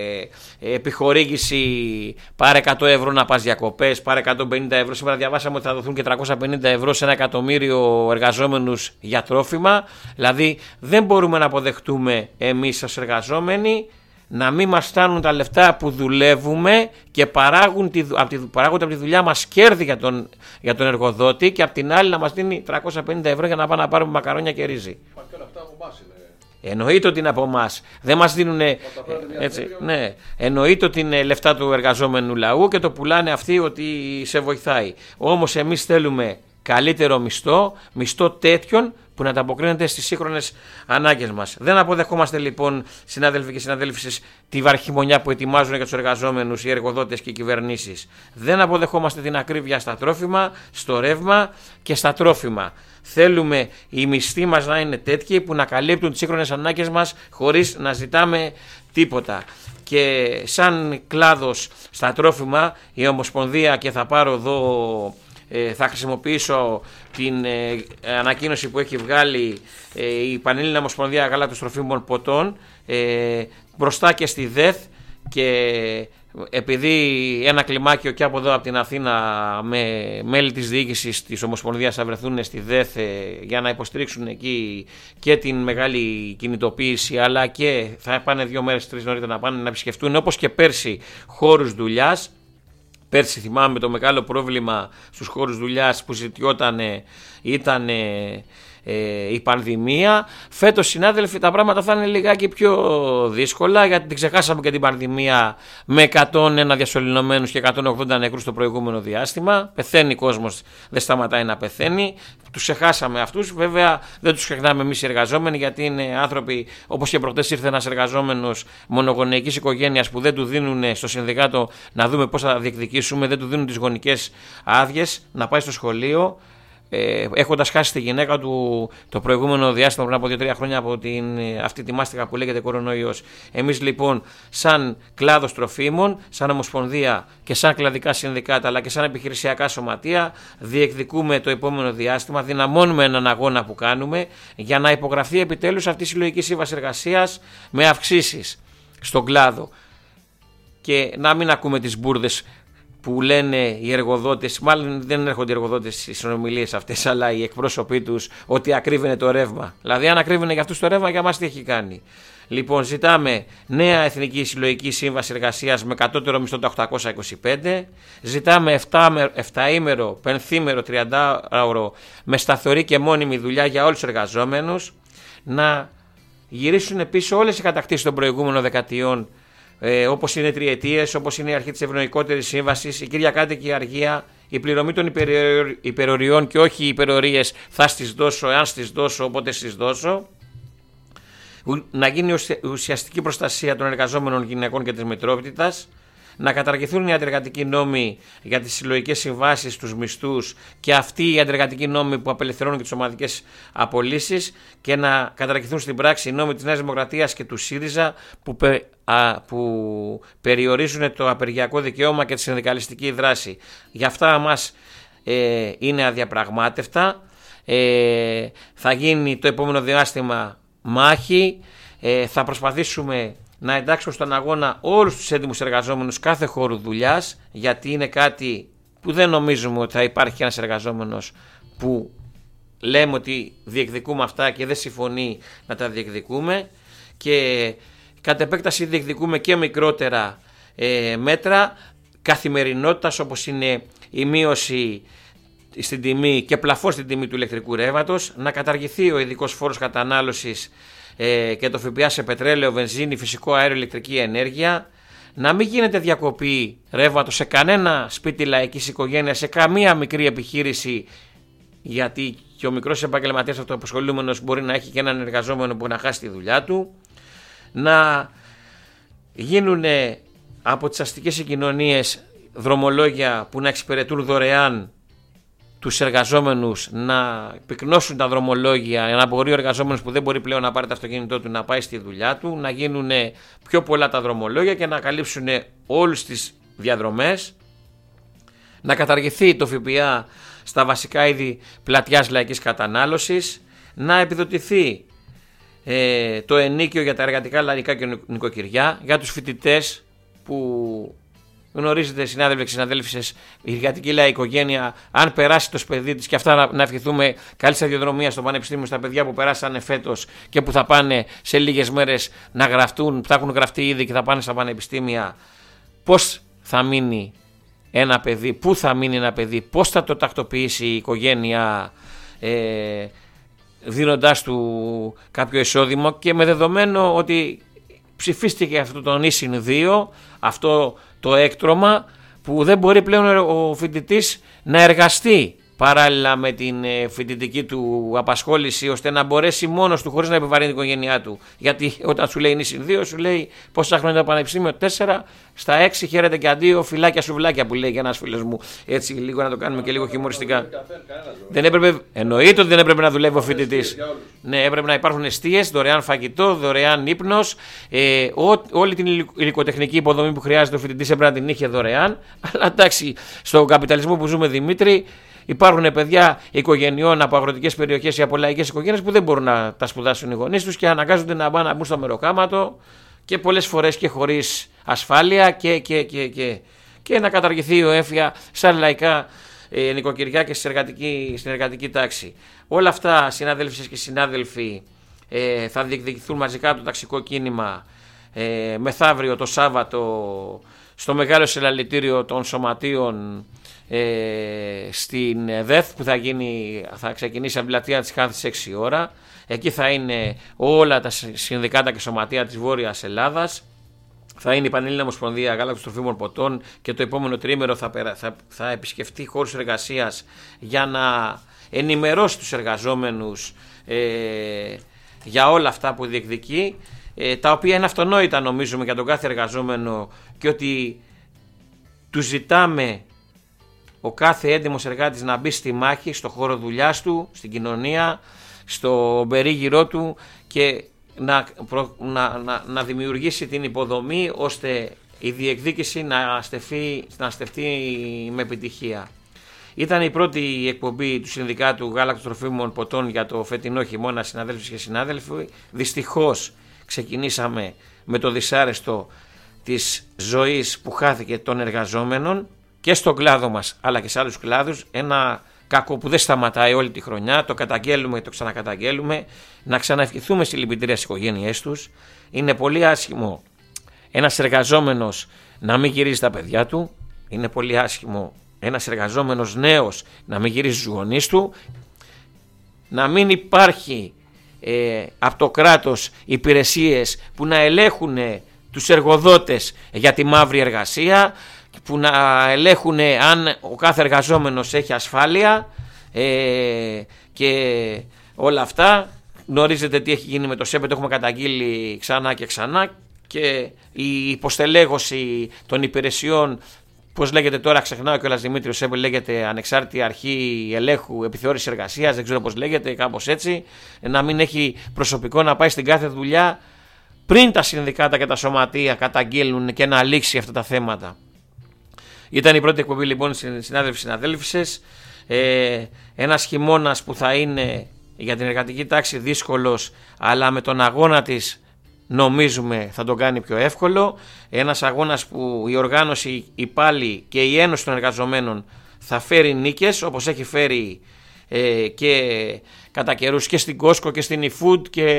επιχορήγηση, πάρε εκατό ευρώ να πας διακοπές, πάρε εκατόν πενήντα ευρώ. Σήμερα διαβάσαμε ότι θα δοθούν και τριακόσια πενήντα ευρώ σε ένα εκατομμύριο εργαζόμενους για τρόφιμα. Δηλαδή δεν μπορούμε να αποδεχτούμε εμείς ως εργαζόμενοι να μην μας φτάνουν τα λεφτά που δουλεύουμε και παράγουν τη, από τη, παράγονται από τη δουλειά μας κέρδη για τον, για τον εργοδότη, και από την άλλη να μας δίνει τριακόσια πενήντα ευρώ για να πάμε να πάρουμε μακαρόνια και ρύζι. Μα και όλα αυτά από εμάς είναι. Εννοείται ότι είναι από εμάς. Δεν μας δίνουν. Έτσι, ναι. Εννοείται ότι είναι λεφτά του εργαζόμενου λαού και το πουλάνε αυτοί ότι σε βοηθάει. Όμως εμείς θέλουμε καλύτερο μισθό, μισθό τέτοιον που να ανταποκρίνεται στις σύγχρονες ανάγκες μας. Δεν αποδεχόμαστε λοιπόν, συνάδελφοι και συναδέλφισες, τη βαρχημονιά που ετοιμάζουν για τους εργαζόμενους οι εργοδότες και οι κυβερνήσεις. Δεν αποδεχόμαστε την ακρίβεια στα τρόφιμα, στο ρεύμα και στα τρόφιμα. Θέλουμε οι μισθοί μας να είναι τέτοιοι που να καλύπτουν τις σύγχρονες ανάγκες μας χωρίς να ζητάμε τίποτα. Και σαν κλάδος στα τρόφιμα, η Ομοσπονδία, και θα πάρω εδώ, ε, θα χρησιμοποιήσω την ε, ανακοίνωση που έχει βγάλει ε, η Πανελλήνια Ομοσπονδία Γάλακτος Τροφίμων Ποτών, ε, μπροστά και στη ΔΕΘ, και επειδή ένα κλιμάκιο και από εδώ από την Αθήνα με μέλη της διοίκησης της Ομοσπονδίας θα βρεθούν στη ΔΕΘ για να υποστηρίξουν εκεί και την μεγάλη κινητοποίηση, αλλά και θα πάνε δύο μέρες, τρεις νωρίτερα να πάνε να επισκεφτούν, όπως και πέρσι, χώρους δουλειάς. Πέρσι θυμάμαι το μεγάλο πρόβλημα στους χώρους δουλειάς που ζητιόταν ήταν ε, η πανδημία. Φέτος, συνάδελφοι, τα πράγματα θα είναι λιγάκι πιο δύσκολα, γιατί την ξεχάσαμε και την πανδημία με εκατόν ένα διασωληνωμένους και εκατόν ογδόντα νεκρούς το προηγούμενο διάστημα. Πεθαίνει κόσμος, δεν σταματάει να πεθαίνει. Τους ξεχάσαμε αυτούς. Βέβαια δεν τους ξεχνάμε εμείς οι εργαζόμενοι, γιατί είναι άνθρωποι, όπως και προχτές ήρθε ένας εργαζόμενος μονογονεϊκής οικογένειας που δεν του δίνουν στο συνδικάτο, να δούμε πώς θα διεκδικήσουμε, δεν του δίνουν τις γονικές άδειες να πάει στο σχολείο. Ε, έχοντας χάσει τη γυναίκα του το προηγούμενο διάστημα, πριν από δύο τρία χρόνια, από την, αυτή τη μάστιγα που λέγεται κορονοϊός. Εμείς λοιπόν, σαν κλάδος τροφίμων, σαν Ομοσπονδία και σαν κλαδικά συνδικάτα, αλλά και σαν επιχειρησιακά σωματεία, διεκδικούμε το επόμενο διάστημα, δυναμώνουμε έναν αγώνα που κάνουμε για να υπογραφεί επιτέλους αυτή η συλλογική σύμβαση εργασίας με αυξήσεις στον κλάδο. και να μην ακούμε τις μπουρδες που λένε οι εργοδότες, μάλλον δεν έρχονται οι εργοδότες στις συνομιλίες αυτές, αλλά οι εκπρόσωποι τους, ότι ακρίβαινε το ρεύμα. Δηλαδή, αν ακρίβαινε για αυτούς το ρεύμα, για μας τι έχει κάνει. Λοιπόν, ζητάμε νέα Εθνική Συλλογική Σύμβαση Εργασίας με κατώτερο μισθό τα οκτακόσια είκοσι πέντε. Ζητάμε εφταήμερο, πενθήμερο, τριαντάωρο με σταθερή και μόνιμη δουλειά για όλους τους εργαζόμενους. Να γυρίσουν πίσω όλες οι κατακτήσεις των προηγούμενων δεκαετιών, ε, όπως είναι τριετίες, όπως είναι η αρχή της ευνοϊκότερης σύμβασης, η κυριακάτικη αργία, η πληρωμή των υπεροριών και όχι οι υπερορίες θα στις δώσω, εάν στις δώσω, οπότε στις δώσω. Να γίνει ουσιαστική προστασία των εργαζόμενων γυναικών και της μητρότητας, να καταργηθούν οι αντεργατικοί νόμοι για τις συλλογικές συμβάσεις, τους μισθούς και αυτοί οι αντεργατικοί νόμοι που απελευθερώνουν και τις ομαδικές απολύσεις και να καταργηθούν στην πράξη οι νόμοι της Νέας Δημοκρατίας και του ΣΥΡΙΖΑ που, πε, α, που περιορίζουν το απεργιακό δικαίωμα και τη συνδικαλιστική δράση. Γι' αυτά μας ε, είναι αδιαπραγμάτευτα. Ε, θα γίνει το επόμενο διάστημα μάχη, ε, θα προσπαθήσουμε να εντάξουμε στον αγώνα όλους τους έντιμους εργαζόμενους κάθε χώρου δουλειάς, γιατί είναι κάτι που δεν νομίζουμε ότι θα υπάρχει ένας εργαζόμενος που λέμε ότι διεκδικούμε αυτά και δεν συμφωνεί να τα διεκδικούμε, και κατ' επέκταση διεκδικούμε και μικρότερα ε, μέτρα καθημερινότητας, όπως είναι η μείωση στην τιμή και πλαφόν στην τιμή του ηλεκτρικού ρεύματος, να καταργηθεί ο ειδικός φόρος κατανάλωσης ε, και το ΦΠΑ σε πετρέλαιο, βενζίνη, φυσικό αέριο, ηλεκτρική ενέργεια, να μην γίνεται διακοπή ρεύματος σε κανένα σπίτι λαϊκής οικογένειας, σε καμία μικρή επιχείρηση, γιατί και ο μικρός επαγγελματίας αυτοαπασχολούμενος μπορεί να έχει και έναν εργαζόμενο που να χάσει τη δουλειά του, να γίνουν από τις αστικές συγκοινωνίες δρομολόγια που να εξυπηρετούν δωρεάν τους εργαζόμενους, να πυκνώσουν τα δρομολόγια, να μπορεί ο εργαζόμενος που δεν μπορεί πλέον να πάρει το αυτοκίνητό του να πάει στη δουλειά του, να γίνουν πιο πολλά τα δρομολόγια και να καλύψουν όλες τις διαδρομές, να καταργηθεί το ΦΠΑ στα βασικά είδη πλατιάς λαϊκής κατανάλωσης, να επιδοτηθεί ε, το ενίκιο για τα εργατικά λαϊκά και νοικοκυριά, για τους φοιτητές που γνωρίζετε, συνάδελφοι και συναδέλφισες, η εργατική λαϊκή οικογένεια, αν περάσει το παιδί της, και αυτά να, να ευχηθούμε καλή σταδιοδρομία στο πανεπιστήμιο στα παιδιά που περάσανε φέτος και που θα πάνε σε λίγες μέρες να γραφτούν, που θα έχουν γραφτεί ήδη και θα πάνε στα πανεπιστήμια, πώς θα μείνει ένα παιδί, πού θα μείνει ένα παιδί, πώς θα το τακτοποιήσει η οικογένεια, ε, δίνοντάς του κάποιο εισόδημα, και με δεδομένο ότι ψηφίστηκε αυτό το νήσιν δύο, αυτό το έκτρωμα που δεν μπορεί πλέον ο φοιτητής να εργαστεί παράλληλα με την φοιτητική του απασχόληση, ώστε να μπορέσει μόνος του χωρίς να επιβαρύνει την οικογένειά του. Γιατί όταν σου λέει νήσιν δύο, σου λέει πόσα χρόνια το πανεπιστήμιο, τέσσερα, στα έξι χαίρεται και αντίο, φυλάκια σουβλάκια που λέει και ένας φίλος μου. Έτσι λίγο να το κάνουμε και λίγο χιουμοριστικά. Δεν έπρεπε, εννοείται ότι δεν έπρεπε να δουλεύει ο φοιτητής. Ναι, έπρεπε να υπάρχουν εστίες, δωρεάν φαγητό, δωρεάν ύπνος, ε, ό, όλη την υλικοτεχνική υποδομή που χρειάζεται ο φοιτητής έπρεπε να την είχε δωρεάν. Αλλά εντάξει, στον καπιταλισμό που ζούμε, Δημήτρη, υπάρχουν παιδιά οικογενειών από αγροτικές περιοχές ή από λαϊκές οικογένειες που δεν μπορούν να τα σπουδάσουν οι γονείς τους και αναγκάζονται να πάνε να μπουν στο μεροκάματο, και πολλές φορές και χωρίς ασφάλεια, και, και, και, και, και να καταργηθεί ο έμφυα σαν λαϊκά ε, νοικοκυριά και στην εργατική, στην εργατική τάξη. Όλα αυτά, συνάδελφες και συνάδελφοι, ε, θα διεκδικηθούν μαζικά από το ταξικό κίνημα ε, μεθαύριο το Σάββατο στο μεγάλο συλλαλητήριο των σωματείων Ε, στην ΕΔΕΘ, που θα, γίνει, θα ξεκινήσει από την πλατεία της Χάνθης έξι ώρα. Εκεί θα είναι όλα τα συνδικάτα και σωματεία της Βόρειας Ελλάδας. Θα είναι η Πανελλήνια Ομοσπονδία Γάλακτος Τροφίμων Ποτών, και το επόμενο τρίμηνο θα, θα, θα επισκεφτεί χώρους εργασίας για να ενημερώσει τους εργαζόμενους ε, για όλα αυτά που διεκδικεί, ε, τα οποία είναι αυτονόητα νομίζουμε για τον κάθε εργαζόμενο, και ότι του ζητάμε ο κάθε έντιμος εργάτης να μπει στη μάχη, στο χώρο δουλειάς του, στην κοινωνία, στο περίγυρό του, και να, προ, να, να, να δημιουργήσει την υποδομή ώστε η διεκδίκηση να στεφθεί, να στεφθεί με επιτυχία. Ήταν η πρώτη εκπομπή του Συνδικάτου Γάλακτος Τροφίμων Ποτών για το φετινό χειμώνα, συναδέλφοι και συνάδελφοι. Δυστυχώς ξεκινήσαμε με το δυσάρεστο της ζωής που χάθηκε των εργαζόμενων και στον κλάδο μας αλλά και σε άλλους κλάδους, ένα κακό που δεν σταματάει όλη τη χρονιά, το καταγγέλουμε και το ξανακαταγγέλουμε, να ξαναευχηθούμε συλληπιτήρια στις οικογένειές τους. Είναι πολύ άσχημο ένας εργαζόμενος να μην γυρίζει τα παιδιά του, είναι πολύ άσχημο ένας εργαζόμενος νέος να μην γυρίζει στους γονείς του, να μην υπάρχει ε, από το κράτος υπηρεσίες που να ελέγχουν τους εργοδότες για τη μαύρη εργασία, που να ελέγχουν αν ο κάθε εργαζόμενος έχει ασφάλεια ε, και όλα αυτά. Γνωρίζετε τι έχει γίνει με το ΣΕΠΕ, το έχουμε καταγγείλει ξανά και ξανά, και η υποστελέχωση των υπηρεσιών, πώς λέγεται τώρα, ξεχνάω κιόλας Δημήτριο, ΣΕΠΕ λέγεται Ανεξάρτητη Αρχή Ελέγχου Επιθεώρησης Εργασίας, δεν ξέρω πώς λέγεται, κάπως έτσι, να μην έχει προσωπικό να πάει στην κάθε δουλειά πριν τα συνδικάτα και τα σωματεία καταγγείλουν και να λήξει αυτά τα θέματα. Ήταν η πρώτη εκπομπή λοιπόν, συνάδελφοι συναδέλφισες. Ε, ένας χειμώνας που θα είναι για την εργατική τάξη δύσκολος, αλλά με τον αγώνα της νομίζουμε θα τον κάνει πιο εύκολο. Ένας αγώνας που η οργάνωση, η υπάλληλοι και η Ένωση των Εργαζομένων θα φέρει νίκες, όπως έχει φέρει ε, και κατά καιρούς και στην Κόσκο και στην eFood, και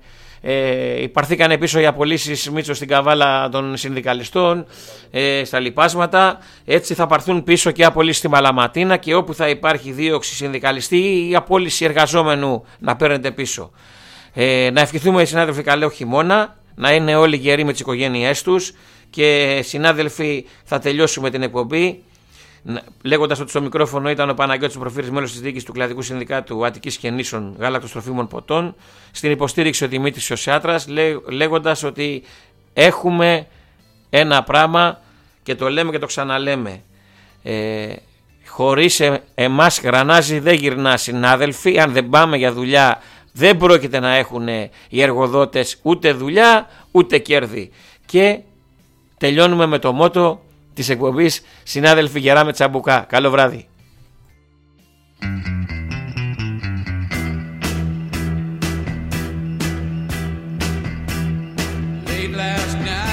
ε, υπαρθήκαν πίσω οι απολύσεις Μίτσο στην καβάλα των συνδικαλιστών, ε, στα λοιπάσματα. Έτσι θα πάρθουν πίσω και απολύσεις στη Μαλαματίνα, και όπου θα υπάρχει δίωξη συνδικαλιστή ή απόλυση εργαζόμενου να παίρνετε πίσω. Ε, να ευχηθούμε, συνάδελφοι, καλό χειμώνα, να είναι όλοι γεροί με τις οικογένειές τους, και συνάδελφοι θα τελειώσουμε την εκπομπή λέγοντας ότι στο μικρόφωνο ήταν ο Παναγιώτης Προφύρης, μέλος της διοίκησης του Κλαδικού Συνδικάτου Αττικής και Νήσων Γάλακτος Τροφίμων Ποτών. Στην υποστήριξη ο Δημήτρης Ιωσιάτρας, λέ, λέγοντας ότι έχουμε ένα πράγμα και το λέμε και το ξαναλέμε. Ε, χωρίς ε, εμάς γρανάζι δεν γυρνά, συνάδελφοι. Αν δεν πάμε για δουλειά, δεν πρόκειται να έχουν οι εργοδότες ούτε δουλειά ούτε κέρδη. Και τελειώνουμε με το μότο της εκπομπής, συνάδελφοι, γερά με τσαμπουκά. Καλό βράδυ. Late last night